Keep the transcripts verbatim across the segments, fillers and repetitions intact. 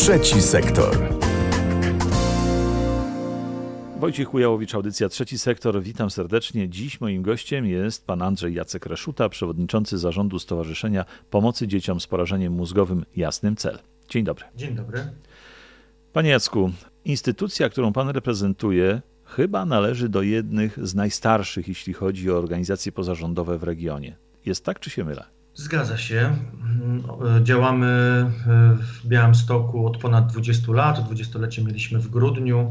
Trzeci sektor. Wojciech Kujałowicz, audycja Trzeci Sektor. Witam serdecznie. Dziś moim gościem jest pan Andrzej Jacek Reszuta, przewodniczący zarządu Stowarzyszenia Pomocy Dzieciom z Porażeniem Mózgowym Jasny Cel. Dzień dobry. Dzień dobry. Panie Jacku, instytucja, którą pan reprezentuje, chyba należy do jednych z najstarszych, jeśli chodzi o organizacje pozarządowe w regionie. Jest tak, czy się mylę? Zgadza się. Działamy w Białymstoku od ponad dwudziestu lat. dwudziestolecie mieliśmy w grudniu.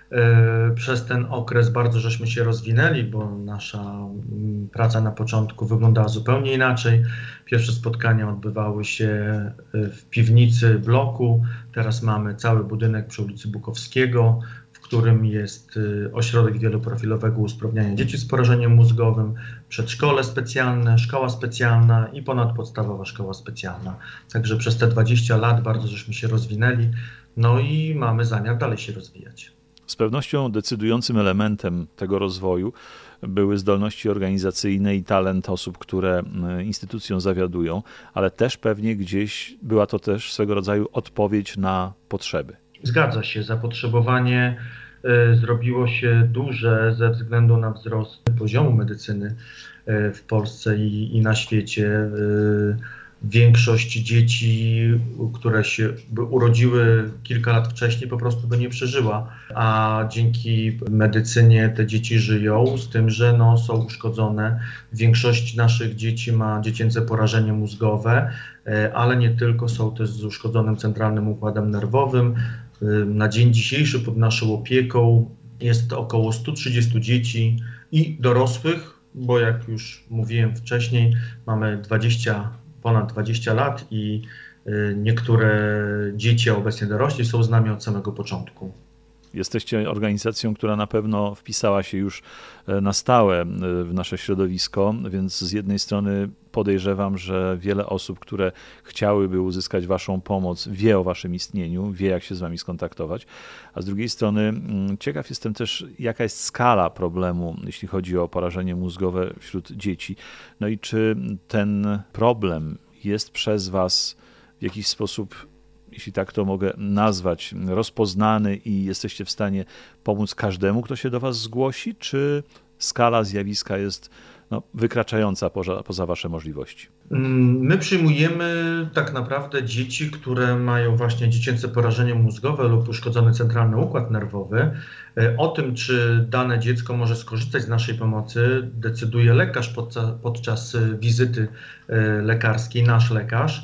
Przez ten okres bardzo żeśmy się rozwinęli, bo nasza praca na początku wyglądała zupełnie inaczej. Pierwsze spotkania odbywały się w piwnicy bloku. Teraz mamy cały budynek przy ulicy Bukowskiego, w którym jest ośrodek wieloprofilowego usprawniania dzieci z porażeniem mózgowym, przedszkole specjalne, szkoła specjalna i ponadpodstawowa szkoła specjalna. Także przez te dwadzieścia lat bardzo żeśmy się rozwinęli, no i mamy zamiar dalej się rozwijać. Z pewnością decydującym elementem tego rozwoju były zdolności organizacyjne i talent osób, które instytucją zawiadują, ale też pewnie gdzieś była to też swego rodzaju odpowiedź na potrzeby. Zgadza się, zapotrzebowanie y, zrobiło się duże ze względu na wzrost poziomu medycyny y, w Polsce i, i na świecie. Y, Większość dzieci, które się by urodziły kilka lat wcześniej, po prostu by nie przeżyła, a dzięki medycynie te dzieci żyją, z tym, że no, są uszkodzone. Większość naszych dzieci ma dziecięce porażenie mózgowe, ale nie tylko, są też z uszkodzonym centralnym układem nerwowym. Na dzień dzisiejszy pod naszą opieką jest około sto trzydzieści dzieci i dorosłych, bo jak już mówiłem wcześniej, mamy dwadzieścia ponad dwadzieścia lat i niektóre dzieci, a obecnie dorośli, są z nami od samego początku. Jesteście organizacją, która na pewno wpisała się już na stałe w nasze środowisko, więc z jednej strony podejrzewam, że wiele osób, które chciałyby uzyskać waszą pomoc, wie o waszym istnieniu, wie, jak się z wami skontaktować, a z drugiej strony ciekaw jestem też, jaka jest skala problemu, jeśli chodzi o porażenie mózgowe wśród dzieci. No i czy ten problem jest przez was w jakiś sposób, jeśli tak to mogę nazwać, rozpoznany i jesteście w stanie pomóc każdemu, kto się do was zgłosi, czy skala zjawiska jest no, wykraczająca poza, poza wasze możliwości? My przyjmujemy tak naprawdę dzieci, które mają właśnie dziecięce porażenie mózgowe lub uszkodzony centralny układ nerwowy. O tym, czy dane dziecko może skorzystać z naszej pomocy, decyduje lekarz podczas, podczas wizyty lekarskiej, nasz lekarz.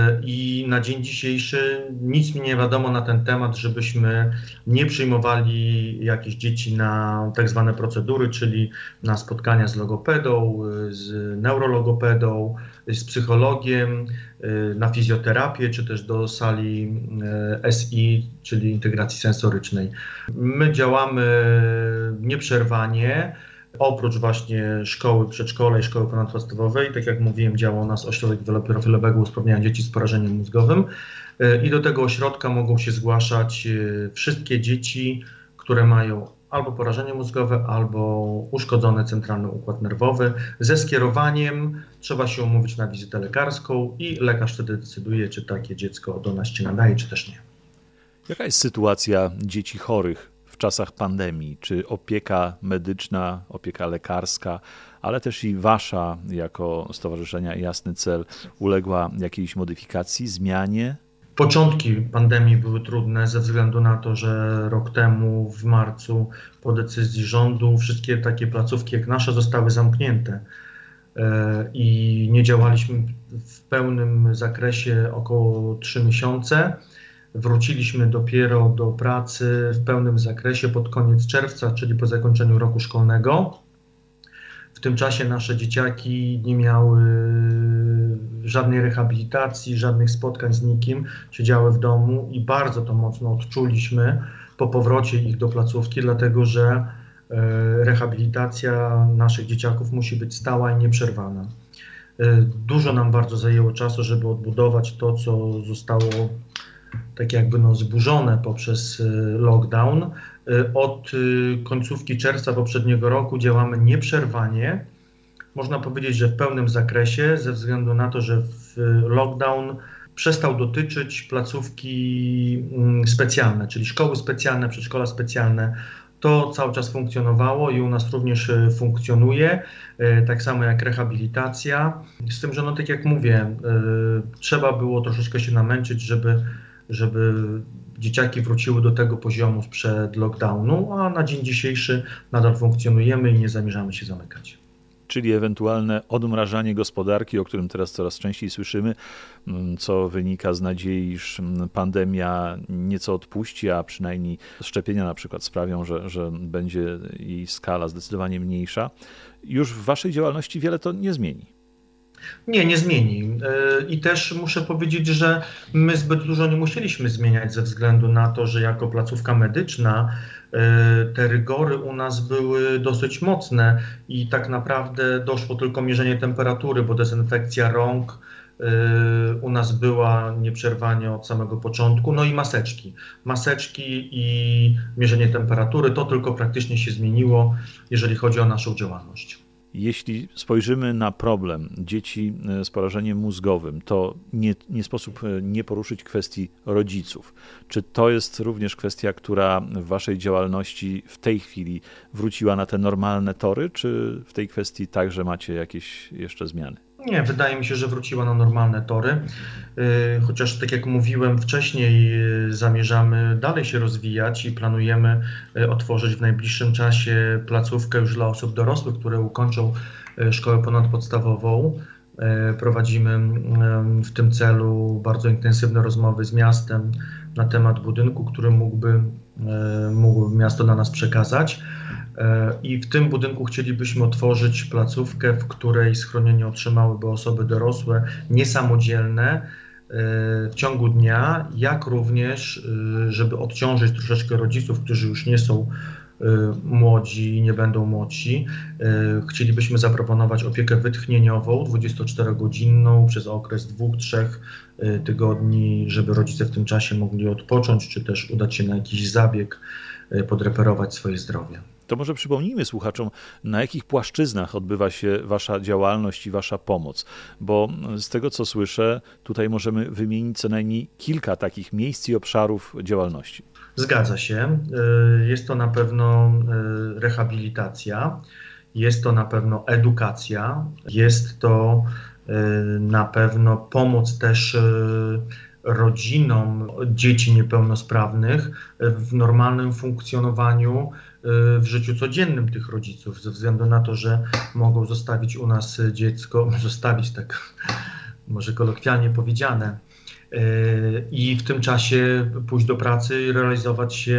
I na dzień dzisiejszy nic mi nie wiadomo na ten temat, żebyśmy nie przyjmowali jakichś dzieci na tak zwane procedury, czyli na spotkania z logopedą, z neurologopedą, z psychologiem, na fizjoterapię, czy też do sali S I, czyli integracji sensorycznej. My działamy nieprzerwanie. Oprócz właśnie szkoły przedszkola i szkoły ponadpodstawowej, tak jak mówiłem, działa u nas ośrodek wieloprofilowego usprawniania dzieci z porażeniem mózgowym i do tego ośrodka mogą się zgłaszać wszystkie dzieci, które mają albo porażenie mózgowe, albo uszkodzony centralny układ nerwowy. Ze skierowaniem trzeba się umówić na wizytę lekarską i lekarz wtedy decyduje, czy takie dziecko do nas się nadaje, czy też nie. Jaka jest sytuacja dzieci chorych w czasach pandemii? Czy opieka medyczna, opieka lekarska, ale też i wasza jako Stowarzyszenia Jasny Cel uległa jakiejś modyfikacji, zmianie? Początki pandemii były trudne ze względu na to, że rok temu w marcu po decyzji rządu wszystkie takie placówki jak nasze zostały zamknięte i nie działaliśmy w pełnym zakresie około trzy miesiące. Wróciliśmy dopiero do pracy w pełnym zakresie pod koniec czerwca, czyli po zakończeniu roku szkolnego. W tym czasie nasze dzieciaki nie miały żadnej rehabilitacji, żadnych spotkań z nikim, siedziały w domu i bardzo to mocno odczuliśmy po powrocie ich do placówki, dlatego że rehabilitacja naszych dzieciaków musi być stała i nieprzerwana. Dużo nam bardzo zajęło czasu, żeby odbudować to, co zostało tak jakby no zburzone poprzez lockdown. Od końcówki czerwca poprzedniego roku działamy nieprzerwanie. Można powiedzieć, że w pełnym zakresie, ze względu na to, że w lockdown przestał dotyczyć placówki specjalne, czyli szkoły specjalne, przedszkola specjalne. To cały czas funkcjonowało i u nas również funkcjonuje, tak samo jak rehabilitacja. Z tym, że no tak jak mówię, trzeba było troszeczkę się namęczyć, żeby, żeby dzieciaki wróciły do tego poziomu sprzed lockdownu, a na dzień dzisiejszy nadal funkcjonujemy i nie zamierzamy się zamykać. Czyli ewentualne odmrażanie gospodarki, o którym teraz coraz częściej słyszymy, co wynika z nadziei, iż pandemia nieco odpuści, a przynajmniej szczepienia na przykład sprawią, że, że będzie jej skala zdecydowanie mniejsza. Już w waszej działalności wiele to nie zmieni. Nie, nie zmieni. I też muszę powiedzieć, że my zbyt dużo nie musieliśmy zmieniać ze względu na to, że jako placówka medyczna te rygory u nas były dosyć mocne i tak naprawdę doszło tylko mierzenie temperatury, bo dezynfekcja rąk u nas była nieprzerwanie od samego początku, no i maseczki. Maseczki i mierzenie temperatury, to tylko praktycznie się zmieniło, jeżeli chodzi o naszą działalność. Jeśli spojrzymy na problem dzieci z porażeniem mózgowym, to nie, nie sposób nie poruszyć kwestii rodziców. Czy to jest również kwestia, która w waszej działalności w tej chwili wróciła na te normalne tory, czy w tej kwestii także macie jakieś jeszcze zmiany? Nie, wydaje mi się, że wróciła na normalne tory, chociaż tak jak mówiłem wcześniej, zamierzamy dalej się rozwijać i planujemy otworzyć w najbliższym czasie placówkę już dla osób dorosłych, które ukończą szkołę ponadpodstawową. Prowadzimy w tym celu bardzo intensywne rozmowy z miastem na temat budynku, który mógłby, mógłby miasto dla nas przekazać. I w tym budynku chcielibyśmy otworzyć placówkę, w której schronienie otrzymałyby osoby dorosłe, niesamodzielne w ciągu dnia, jak również, żeby odciążyć troszeczkę rodziców, którzy już nie są młodzi i nie będą młodsi. Chcielibyśmy zaproponować opiekę wytchnieniową dwudziestoczterogodzinną przez okres dwóch, trzech tygodni, żeby rodzice w tym czasie mogli odpocząć, czy też udać się na jakiś zabieg, podreperować swoje zdrowie. To może przypomnijmy słuchaczom, na jakich płaszczyznach odbywa się wasza działalność i wasza pomoc, bo z tego co słyszę, tutaj możemy wymienić co najmniej kilka takich miejsc i obszarów działalności. Zgadza się. Jest to na pewno rehabilitacja, jest to na pewno edukacja, jest to na pewno pomoc też rodzinom dzieci niepełnosprawnych w normalnym funkcjonowaniu w życiu codziennym tych rodziców, ze względu na to, że mogą zostawić u nas dziecko, zostawić tak może kolokwialnie powiedziane, i w tym czasie pójść do pracy i realizować się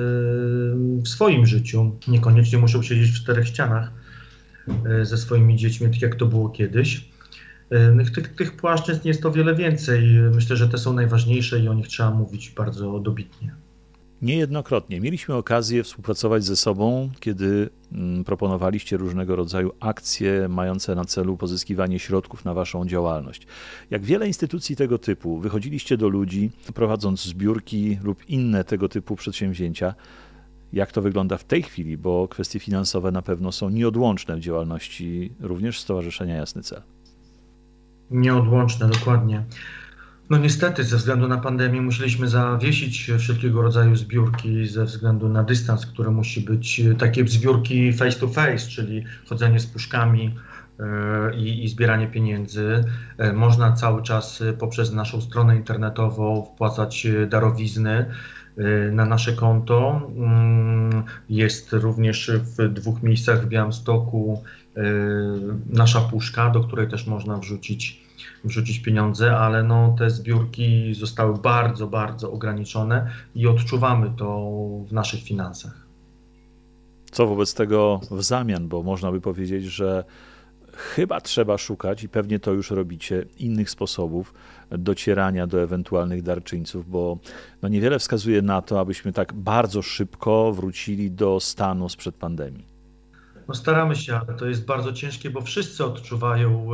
w swoim życiu. Niekoniecznie muszą siedzieć w czterech ścianach ze swoimi dziećmi, tak jak to było kiedyś. Tych, tych płaszczyzn jest o wiele więcej. Myślę, że te są najważniejsze i o nich trzeba mówić bardzo dobitnie. Niejednokrotnie mieliśmy okazję współpracować ze sobą, kiedy proponowaliście różnego rodzaju akcje mające na celu pozyskiwanie środków na waszą działalność. Jak wiele instytucji tego typu, wychodziliście do ludzi, prowadząc zbiórki lub inne tego typu przedsięwzięcia. Jak to wygląda w tej chwili, bo kwestie finansowe na pewno są nieodłączne w działalności również Stowarzyszenia Jasny Cel. Nieodłączne, dokładnie. No niestety, ze względu na pandemię musieliśmy zawiesić wszelkiego rodzaju zbiórki ze względu na dystans, który musi być, takie zbiórki face to face, czyli chodzenie z puszkami i, i zbieranie pieniędzy. Można cały czas poprzez naszą stronę internetową wpłacać darowizny na nasze konto. Jest również w dwóch miejscach w Białymstoku nasza puszka, do której też można wrzucić wrzucić pieniądze, ale no, te zbiórki zostały bardzo, bardzo ograniczone i odczuwamy to w naszych finansach. Co wobec tego w zamian, bo można by powiedzieć, że chyba trzeba szukać i pewnie to już robicie, innych sposobów docierania do ewentualnych darczyńców, bo no niewiele wskazuje na to, abyśmy tak bardzo szybko wrócili do stanu sprzed pandemii. No staramy się, ale to jest bardzo ciężkie, bo wszyscy odczuwają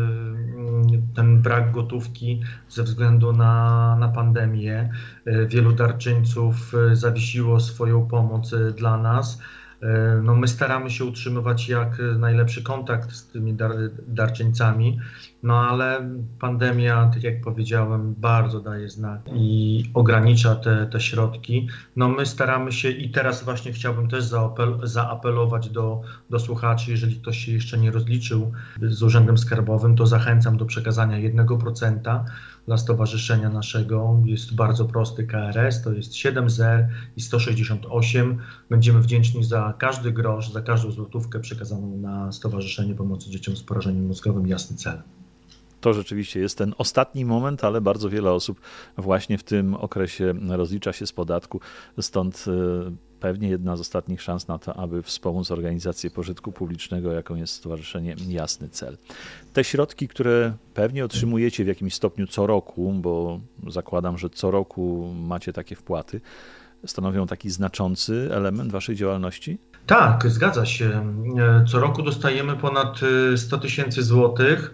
ten brak gotówki ze względu na, na pandemię. Wielu darczyńców zawiesiło swoją pomoc dla nas, No my staramy się utrzymywać jak najlepszy kontakt z tymi dar, darczyńcami, no ale pandemia, tak jak powiedziałem, bardzo daje znak i ogranicza te, te środki. No my staramy się i teraz właśnie chciałbym też zaapel, zaapelować do, do słuchaczy, jeżeli ktoś się jeszcze nie rozliczył z Urzędem Skarbowym, to zachęcam do przekazania jednego procenta dla stowarzyszenia naszego. Jest bardzo prosty K R S, to jest siedem zero i sto sześćdziesiąt osiem. Będziemy wdzięczni za każdy grosz, za każdą złotówkę przekazaną na Stowarzyszenie Pomocy Dzieciom z Porażeniem Mózgowym Jasny Cel. To rzeczywiście jest ten ostatni moment, ale bardzo wiele osób właśnie w tym okresie rozlicza się z podatku, stąd pewnie jedna z ostatnich szans na to, aby wspomóc organizację pożytku publicznego, jaką jest Stowarzyszenie Jasny Cel. Te środki, które pewnie otrzymujecie w jakimś stopniu co roku, bo zakładam, że co roku macie takie wpłaty, stanowią taki znaczący element waszej działalności? Tak, zgadza się. Co roku dostajemy ponad sto tysięcy złotych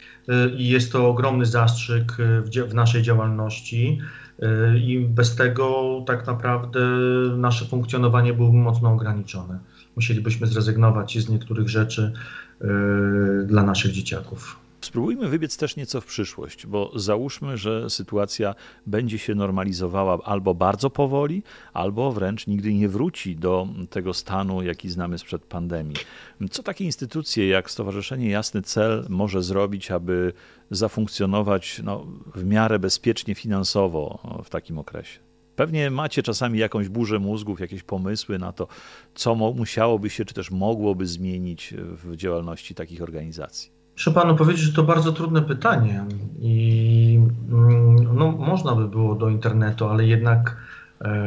i jest to ogromny zastrzyk w, w naszej działalności i bez tego tak naprawdę nasze funkcjonowanie byłoby mocno ograniczone. Musielibyśmy zrezygnować z niektórych rzeczy dla naszych dzieciaków. Spróbujmy wybiec też nieco w przyszłość, bo załóżmy, że sytuacja będzie się normalizowała albo bardzo powoli, albo wręcz nigdy nie wróci do tego stanu, jaki znamy sprzed pandemii. Co takie instytucje jak Stowarzyszenie Jasny Cel może zrobić, aby zafunkcjonować no, w miarę bezpiecznie finansowo w takim okresie? Pewnie macie czasami jakąś burzę mózgów, jakieś pomysły na to, co musiałoby się, czy też mogłoby zmienić w działalności takich organizacji. Muszę panu powiedzieć, że to bardzo trudne pytanie i no, można by było do internetu, ale jednak e,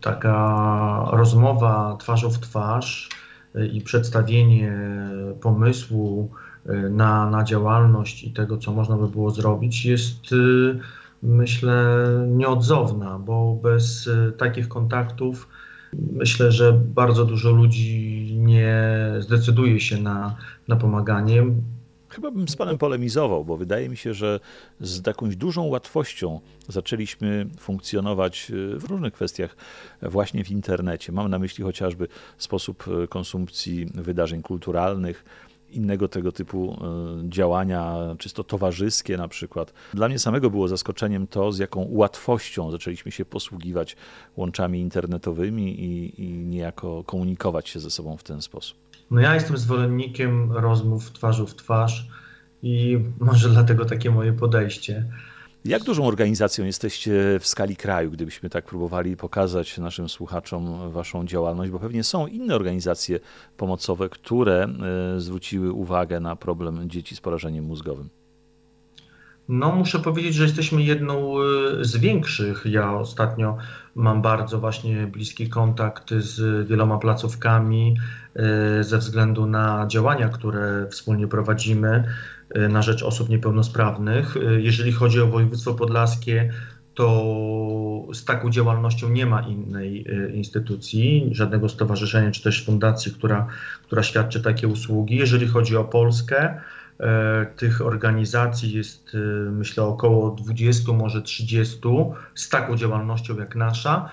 taka rozmowa twarzą w twarz e, i przedstawienie pomysłu e, na, na działalność i tego, co można by było zrobić, jest e, myślę nieodzowna, bo bez e, takich kontaktów myślę, że bardzo dużo ludzi nie zdecyduje się na, na pomaganie. Chyba bym z panem polemizował, bo wydaje mi się, że z jakąś dużą łatwością zaczęliśmy funkcjonować w różnych kwestiach właśnie w internecie. Mam na myśli chociażby sposób konsumpcji wydarzeń kulturalnych, innego tego typu działania, czysto towarzyskie na przykład. Dla mnie samego było zaskoczeniem to, z jaką łatwością zaczęliśmy się posługiwać łączami internetowymi i, i niejako komunikować się ze sobą w ten sposób. No ja jestem zwolennikiem rozmów twarzą w twarz i może dlatego takie moje podejście. Jak dużą organizacją jesteście w skali kraju, gdybyśmy tak próbowali pokazać naszym słuchaczom waszą działalność, bo pewnie są inne organizacje pomocowe, które zwróciły uwagę na problem dzieci z porażeniem mózgowym. No muszę powiedzieć, że jesteśmy jedną z większych. Ja ostatnio mam bardzo właśnie bliski kontakt z wieloma placówkami ze względu na działania, które wspólnie prowadzimy na rzecz osób niepełnosprawnych. Jeżeli chodzi o województwo podlaskie, to z taką działalnością nie ma innej instytucji, żadnego stowarzyszenia czy też fundacji, która, która świadczy takie usługi. Jeżeli chodzi o Polskę, tych organizacji jest, myślę, około dwudziestu, może trzydziestu z taką działalnością jak nasza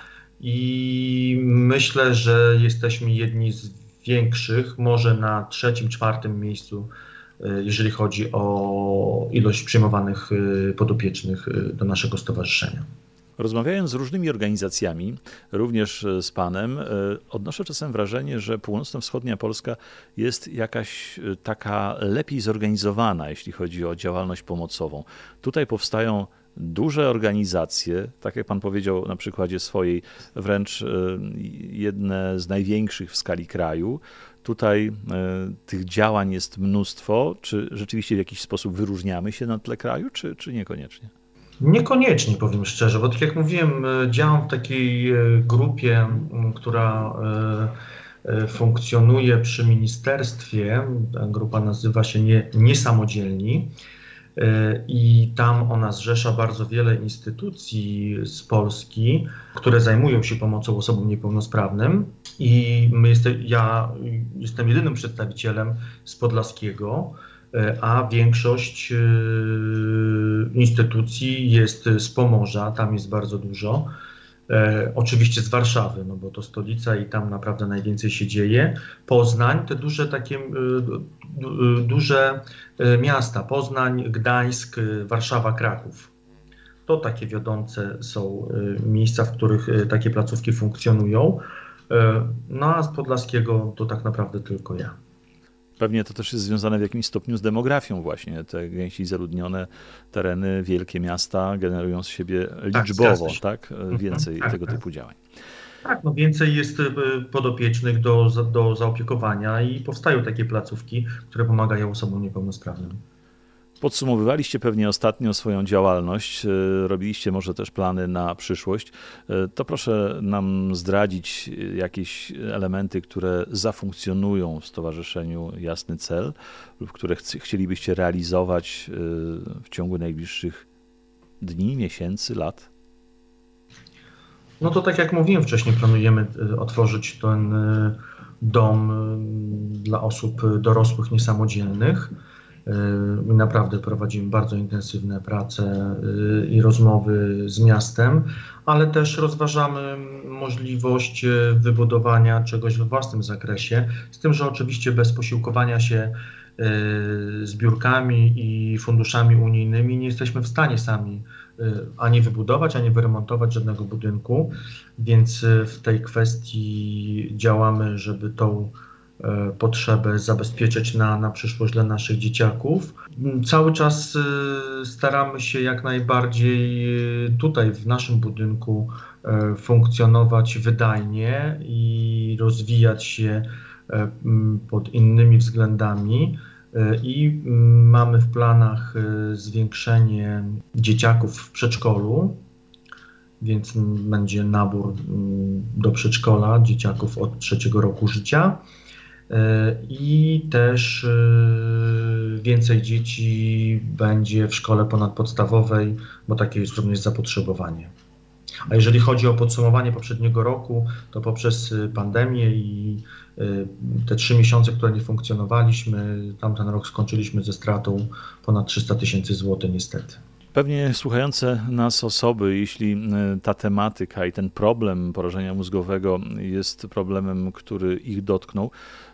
i myślę, że jesteśmy jedni z większych, może na trzecim, czwartym miejscu, jeżeli chodzi o ilość przyjmowanych podopiecznych do naszego stowarzyszenia. Rozmawiając z różnymi organizacjami, również z panem, odnoszę czasem wrażenie, że północno-wschodnia Polska jest jakaś taka lepiej zorganizowana, jeśli chodzi o działalność pomocową. Tutaj powstają duże organizacje, tak jak pan powiedział na przykładzie swojej, wręcz jedne z największych w skali kraju. Tutaj y, tych działań jest mnóstwo. Czy rzeczywiście w jakiś sposób wyróżniamy się na tle kraju, czy, czy niekoniecznie? Niekoniecznie, powiem szczerze, bo tak jak mówiłem, działam w takiej grupie, która funkcjonuje przy ministerstwie. Ta grupa nazywa się nie, Niesamodzielni i tam ona zrzesza bardzo wiele instytucji z Polski, które zajmują się pomocą osobom niepełnosprawnym i my jeste, ja jestem jedynym przedstawicielem z Podlaskiego, a większość instytucji jest z Pomorza, tam jest bardzo dużo. E, oczywiście z Warszawy, no bo to stolica i tam naprawdę najwięcej się dzieje. Poznań, te duże takie e, duże miasta, Poznań, Gdańsk, Warszawa, Kraków. To takie wiodące są miejsca, w których takie placówki funkcjonują. No a z Podlaskiego to tak naprawdę tylko ja. Pewnie to też jest związane w jakimś stopniu z demografią właśnie. Te gęściej zaludnione tereny, wielkie miasta generują z siebie liczbowo, tak? tak? Więcej mhm, tego tak, typu tak. działań. Tak, no więcej jest podopiecznych do, do zaopiekowania i powstają takie placówki, które pomagają osobom niepełnosprawnym. Podsumowywaliście pewnie ostatnio swoją działalność, robiliście może też plany na przyszłość. To proszę nam zdradzić jakieś elementy, które zafunkcjonują w Stowarzyszeniu Jasny Cel lub które chcielibyście realizować w ciągu najbliższych dni, miesięcy, lat? No to tak jak mówiłem wcześniej, planujemy otworzyć ten dom dla osób dorosłych niesamodzielnych. My naprawdę prowadzimy bardzo intensywne prace i rozmowy z miastem, ale też rozważamy możliwość wybudowania czegoś we własnym zakresie, z tym, że oczywiście bez posiłkowania się zbiórkami i funduszami unijnymi nie jesteśmy w stanie sami ani wybudować, ani wyremontować żadnego budynku, więc w tej kwestii działamy, żeby tą potrzebę zabezpieczyć na, na przyszłość dla naszych dzieciaków. Cały czas staramy się jak najbardziej tutaj w naszym budynku funkcjonować wydajnie i rozwijać się pod innymi względami. I mamy w planach zwiększenie dzieciaków w przedszkolu, więc będzie nabór do przedszkola dzieciaków od trzeciego roku życia. I też więcej dzieci będzie w szkole ponadpodstawowej, bo takie jest również zapotrzebowanie. A jeżeli chodzi o podsumowanie poprzedniego roku, to poprzez pandemię i te trzy miesiące, które nie funkcjonowaliśmy, tamten rok skończyliśmy ze stratą ponad trzysta tysięcy złotych niestety. Pewnie słuchające nas osoby, jeśli ta tematyka i ten problem porażenia mózgowego jest problemem, który ich dotknął,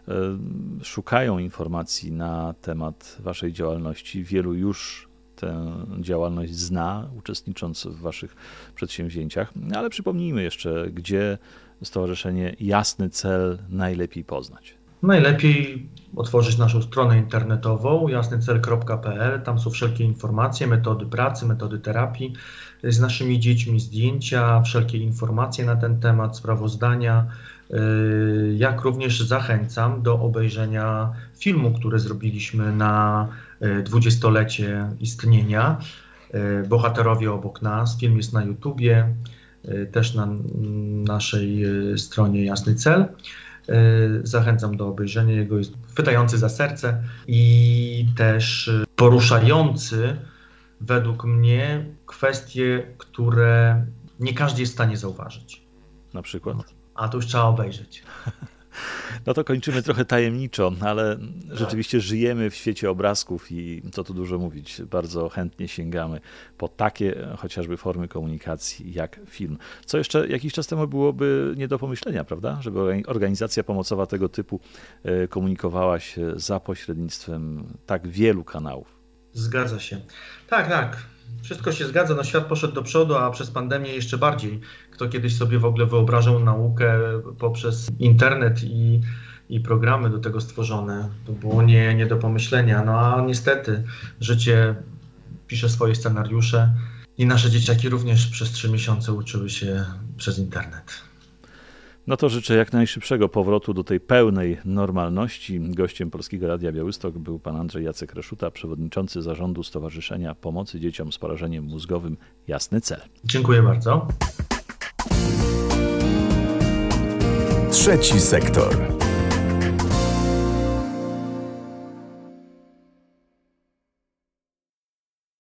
szukają informacji na temat waszej działalności. Wielu już tę działalność zna, uczestnicząc w waszych przedsięwzięciach, ale przypomnijmy jeszcze, gdzie Stowarzyszenie Jasny Cel najlepiej poznać. Najlepiej otworzyć naszą stronę internetową jasnycel kropka p l. Tam są wszelkie informacje, metody pracy, metody terapii z naszymi dziećmi, zdjęcia, wszelkie informacje na ten temat, sprawozdania. Jak również zachęcam do obejrzenia filmu, który zrobiliśmy na dwudziestolecie istnienia. Bohaterowie obok nas. Film jest na YouTubie, też na naszej stronie Jasny Cel. Zachęcam do obejrzenia jego, jest chwytający za serce i też poruszający według mnie kwestie, które nie każdy jest w stanie zauważyć. Na przykład? A to już trzeba obejrzeć. No to kończymy trochę tajemniczo, ale rzeczywiście żyjemy w świecie obrazków i co tu dużo mówić, bardzo chętnie sięgamy po takie chociażby formy komunikacji jak film. Co jeszcze jakiś czas temu byłoby nie do pomyślenia, prawda? Żeby organizacja pomocowa tego typu komunikowała się za pośrednictwem tak wielu kanałów. Zgadza się. Tak, tak. Wszystko się zgadza, no świat poszedł do przodu, a przez pandemię jeszcze bardziej. Kto kiedyś sobie w ogóle wyobrażał naukę poprzez internet i, i programy do tego stworzone, to było nie, nie do pomyślenia. No a niestety życie pisze swoje scenariusze i nasze dzieciaki również przez trzy miesiące uczyły się przez internet. No to życzę jak najszybszego powrotu do tej pełnej normalności. Gościem Polskiego Radia Białystok był pan Andrzej Jacek Reszuta, przewodniczący zarządu Stowarzyszenia Pomocy Dzieciom z Porażeniem Mózgowym Jasny Cel. Dziękuję bardzo. Trzeci sektor.